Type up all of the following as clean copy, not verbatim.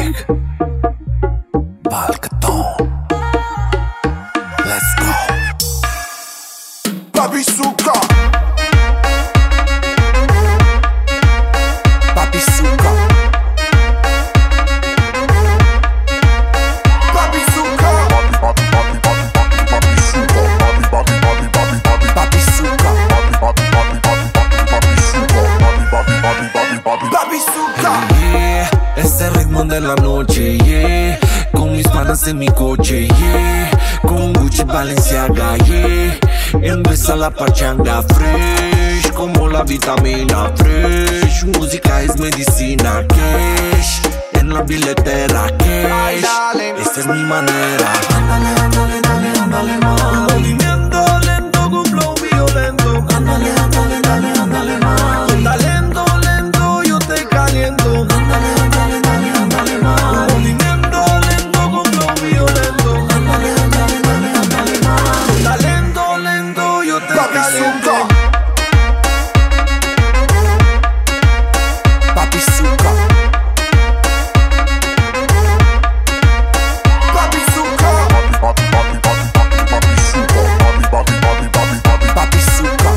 Big Balcatón. Let's go. Papi Zuka. Papi Zuka. Papi Zuka. Papi Zuka. Papi Zuka. Papi Zuka. Yeah, ese ritmo de la noche, yeah. Con mis panas en mi coche, yeah. Con Gucci Balenciaga, yeah. Empieza la pachanga fresh, como la vitamina fresh. Música es medicina, cash. En la billetera, cash. Esta es mi manera. Ándale, ándale, dale, ándale, más. Movimiento lento con flow violento. Ándale, ándale, dale, ándale, más. Con talento lento yo te caliento. Ándale, ándale, dale, ándale, más. Movimiento lento con flow violento. Ándale, ándale, dale, ándale, más. Con talento lento yo te Papi caliento. Zuka. Papi Zuka. Papi Zuka. Papi Zuka.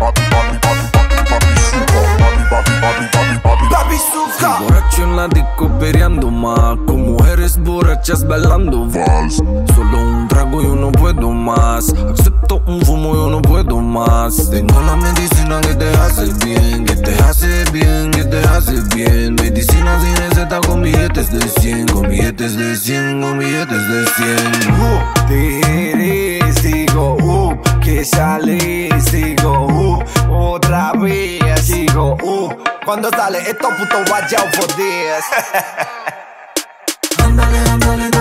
Papi Zuka. Borracho en la disco peleando más, con mujeres borrachas bailando vals. Solo un trago yo no puedo más, acepto un fumo yo no puedo más. Tengo la medicina que te hace bien, que te hace bien, que te hace bien. Medicina sin receta con billetes de 100, con billetes de 100, con billetes de 100. Te sigo, que sale, sigo, otra vez, sigo, cuando sale esto puto watch out for this. Ándale, ándale,